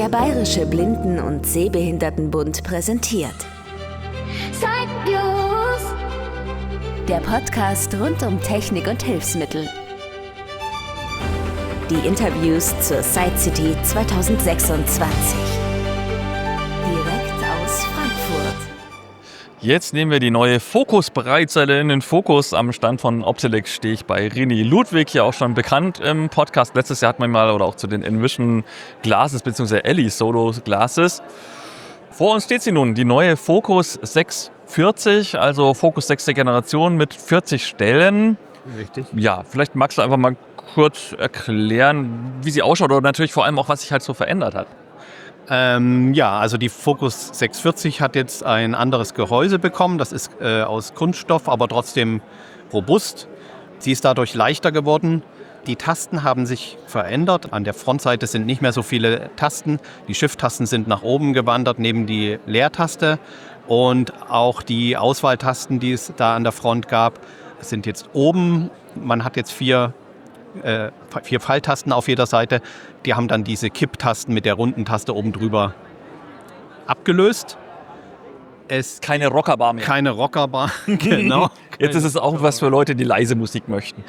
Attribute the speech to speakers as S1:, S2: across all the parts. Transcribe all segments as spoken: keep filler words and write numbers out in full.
S1: Der Bayerische Blinden- und Sehbehindertenbund präsentiert. Der Podcast rund um Technik und Hilfsmittel. Die Interviews zur Sight City zwanzig sechsundzwanzig. Direkt aus Frankfurt.
S2: Jetzt nehmen wir die neue Focus-Breitseite in den Fokus. Am Stand von Optelec stehe ich bei René Ludwig, ja auch schon bekannt im Podcast. Letztes Jahr hat man mal, oder auch zu den Envision Glasses bzw. Elli Solo Glasses. Vor uns steht sie nun, die neue Focus sechshundertvierzig, also Focus sechste Generation mit vierzig Stellen.
S3: Richtig.
S2: Ja, vielleicht magst du einfach mal kurz erklären, wie sie ausschaut oder natürlich vor allem auch, was sich halt so verändert hat.
S3: Ähm, ja, also die Focus sechshundertvierzig hat jetzt ein anderes Gehäuse bekommen. Das ist äh, aus Kunststoff, aber trotzdem robust. Sie ist dadurch leichter geworden. Die Tasten haben sich verändert. An der Frontseite sind nicht mehr so viele Tasten. Die Shift-Tasten sind nach oben gewandert, neben die Leertaste. Und auch die Auswahltasten, die es da an der Front gab, sind jetzt oben. Man hat jetzt vier Äh, vier Pfeiltasten auf jeder Seite. Die haben dann diese Kipptasten mit der runden Taste oben drüber abgelöst. Es
S2: Keine Rockerbar mehr.
S3: Keine Rockerbar, genau.
S2: Jetzt ist es auch was für Leute, die leise Musik möchten.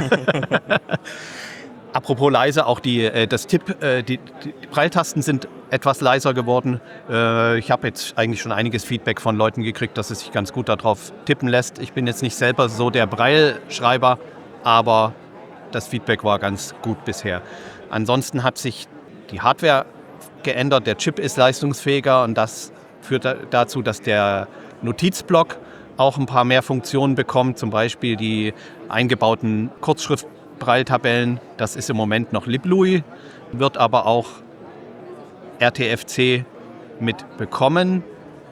S3: Apropos leise, auch die, äh, das Tipp, äh, die, die Pfeiltasten sind etwas leiser geworden. Äh, ich habe jetzt eigentlich schon einiges Feedback von Leuten gekriegt, dass es sich ganz gut darauf tippen lässt. Ich bin jetzt nicht selber so der Brailleschreiber, aber das Feedback war ganz gut bisher. Ansonsten hat sich die Hardware geändert, der Chip ist leistungsfähiger und das führt dazu, dass der Notizblock auch ein paar mehr Funktionen bekommt, zum Beispiel die eingebauten Kurzschrift-Brailletabellen. Das ist im Moment noch LibLouis, wird aber auch R T F C mitbekommen.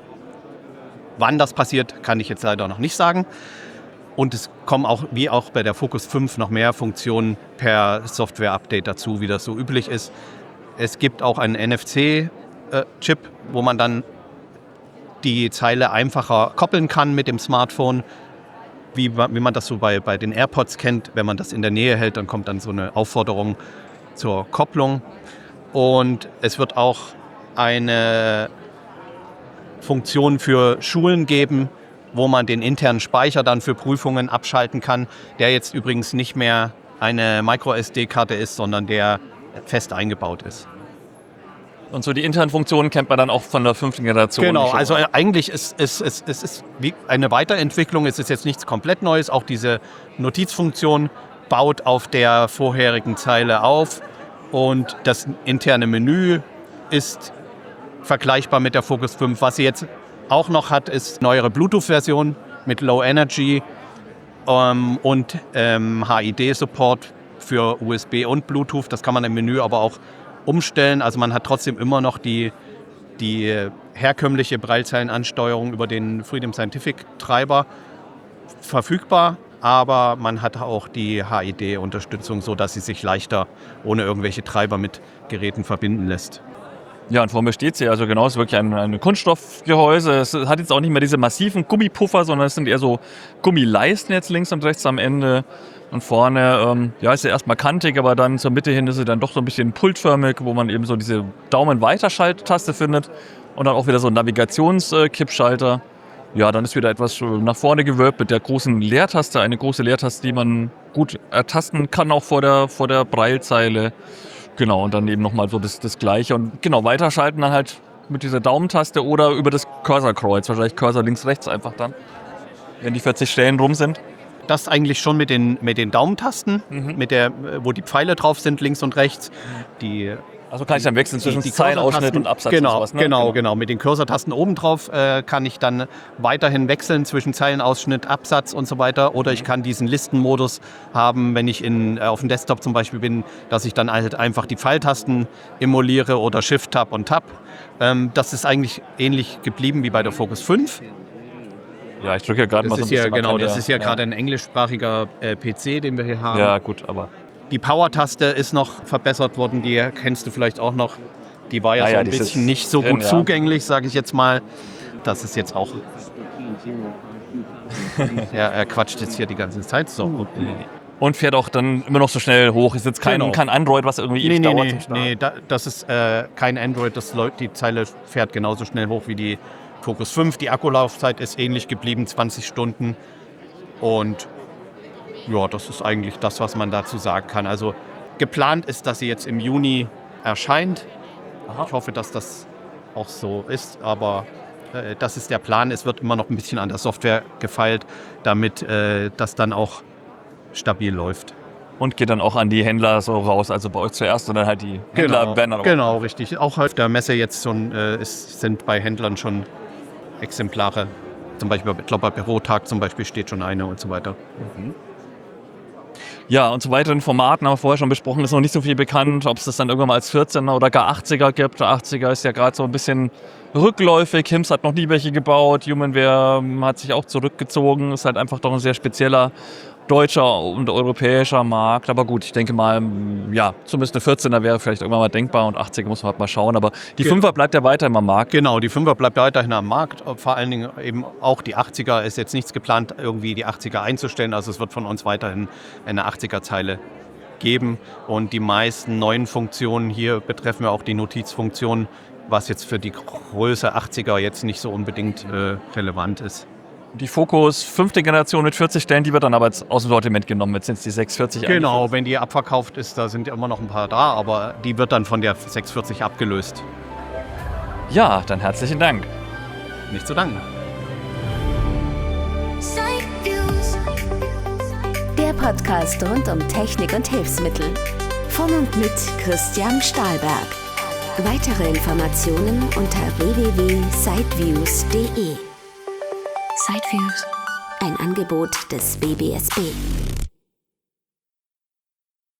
S3: Wann das passiert, kann ich jetzt leider noch nicht sagen. Und es kommen auch, wie auch bei der Focus fünf, noch mehr Funktionen per Software-Update dazu, wie das so üblich ist. Es gibt auch einen N F C-Chip, wo man dann die Zeile einfacher koppeln kann mit dem Smartphone, wie, wie man das so bei, bei den AirPods kennt. Wenn man das in der Nähe hält, dann kommt dann so eine Aufforderung zur Kopplung. Und es wird auch eine Funktion für Schulen geben, wo man den internen Speicher dann für Prüfungen abschalten kann, der jetzt übrigens nicht mehr eine Micro-S D-Karte ist, sondern der fest eingebaut ist.
S2: Und so die internen Funktionen kennt man dann auch von der fünften Generation.
S3: Genau, also eigentlich ist es ist, ist, ist, wie eine Weiterentwicklung, es ist jetzt nichts komplett Neues, auch diese Notizfunktion baut auf der vorherigen Zeile auf und das interne Menü ist vergleichbar mit der Focus fünf, was sie jetzt auch noch hat, ist neuere Bluetooth-Version mit Low Energy ähm, und ähm, H I D-Support für U S B und Bluetooth. Das kann man im Menü aber auch umstellen. Also man hat trotzdem immer noch die, die herkömmliche Braillezeilenansteuerung über den Freedom Scientific-Treiber verfügbar, aber man hat auch die H I D-Unterstützung, sodass sie sich leichter ohne irgendwelche Treiber mit Geräten verbinden lässt.
S2: Ja, und vor mir steht sie, also genau, es ist wirklich ein, ein Kunststoffgehäuse. Es hat jetzt auch nicht mehr diese massiven Gummipuffer, sondern es sind eher so Gummileisten jetzt links und rechts am Ende. Und vorne, ähm, ja, ist sie erstmal kantig, aber dann zur Mitte hin ist sie dann doch so ein bisschen pultförmig, wo man eben so diese Daumen-Weiterschalttaste findet und dann auch wieder so ein Navigations-Kippschalter. Ja, dann ist wieder etwas nach vorne gewölbt mit der großen Leertaste, eine große Leertaste, die man gut ertasten kann, auch vor der, vor der Braillezeile. Genau, und dann eben nochmal so das, das Gleiche. Und genau, weiterschalten dann halt mit dieser Daumentaste oder über das Cursorkreuz. Wahrscheinlich Cursor links, rechts einfach dann, wenn die vierzig Stellen rum sind.
S3: Das eigentlich schon mit den, mit den Daumentasten,
S2: Mhm.
S3: mit der, wo die Pfeile drauf sind, links und rechts. Die
S2: Also kann ich dann wechseln zwischen
S3: die
S2: Zeilenausschnitt und Absatz
S3: genau,
S2: und sowas, ne?
S3: Genau, genau. Mit den Cursor-Tasten oben drauf äh, kann ich dann weiterhin wechseln zwischen Zeilenausschnitt, Absatz und so weiter. Oder ich kann diesen Listenmodus haben, wenn ich in, äh, auf dem Desktop zum Beispiel bin, dass ich dann halt einfach die Pfeiltasten emuliere oder Shift, Tab und Tab. Ähm, das ist eigentlich ähnlich geblieben wie bei der Focus fünf.
S2: Ja, ich drücke ja gerade mal so ein
S3: ist ja,
S2: bisschen. man
S3: genau,
S2: kann
S3: das
S2: ja,
S3: ist ja,
S2: ja
S3: gerade ein englischsprachiger äh, P C, den wir hier haben.
S2: Ja, gut, aber
S3: Die Power-Taste ist noch verbessert worden, die kennst du vielleicht auch noch. Die war ja,
S2: Ah
S3: so
S2: ja,
S3: ein
S2: die ist
S3: bisschen nicht so
S2: drin,
S3: gut
S2: ja.
S3: zugänglich, sage ich jetzt mal. Das ist jetzt auch... ja, er quatscht jetzt hier die ganze Zeit. So.
S2: Und fährt auch dann immer noch so schnell hoch. Ist jetzt kein,
S3: Genau.
S2: kein Android, was irgendwie
S3: Nee,
S2: ewig
S3: nee,
S2: dauert
S3: nee,
S2: zum Starten.
S3: nee da, das ist äh, kein Android. Das läuft, die Zeile fährt genauso schnell hoch wie die Focus fünf. Die Akkulaufzeit ist ähnlich geblieben, zwanzig Stunden. Und ja, das ist eigentlich das, was man dazu sagen kann. Also geplant ist, dass sie jetzt im Juni erscheint.
S2: Aha.
S3: Ich hoffe, dass das auch so ist, aber äh, das ist der Plan. Es wird immer noch ein bisschen an der Software gefeilt, damit äh, das dann auch stabil läuft.
S2: Und geht dann auch an die Händler so raus, also bei euch zuerst und dann halt die Händler
S3: Genau,
S2: werden dann auch.
S3: genau, richtig. Auch auf der Messe jetzt schon äh, ist, sind bei Händlern schon Exemplare. Zum Beispiel, ich glaube, bei Bürotag zum Beispiel steht schon eine und so weiter.
S2: Ja, und zu weiteren Formaten haben wir vorher schon besprochen, ist noch nicht so viel bekannt, ob es das dann irgendwann mal als vierzehner oder gar achtziger gibt. Der achtziger ist ja gerade so ein bisschen rückläufig. Hims hat noch nie welche gebaut. Humanware hat sich auch zurückgezogen. Ist halt einfach doch ein sehr spezieller deutscher und europäischer Markt. Aber gut, ich denke mal, ja, zumindest eine vierzehner wäre vielleicht irgendwann mal denkbar und achtziger muss man halt mal schauen. Aber die
S3: Genau.
S2: fünfer bleibt ja weiterhin am Markt.
S3: Genau, die Fünfer bleibt weiterhin am Markt. Vor allen Dingen eben auch die achtziger ist jetzt nichts geplant, irgendwie die achtziger einzustellen. Also es wird von uns weiterhin eine achtziger-Zeile geben. Und die meisten neuen Funktionen hier betreffen ja auch die Notizfunktion, was jetzt für die Größe achtziger jetzt nicht so unbedingt äh, relevant ist.
S2: Die Focus fünfte Generation mit vierzig Stellen, die wird dann aber jetzt aus dem Sortiment genommen. Jetzt sind es die sechshundertvierzig.
S3: Genau, wenn die abverkauft ist, da sind ja immer noch ein paar da, aber die wird dann von der sechshundertvierzig abgelöst.
S2: Ja, dann herzlichen Dank.
S3: Nicht zu danken.
S1: Der Podcast rund um Technik und Hilfsmittel. Von und mit Christian Stahlberg. Weitere Informationen unter w w w punkt sideviews punkt de. Sideviews, ein Angebot des B B S B.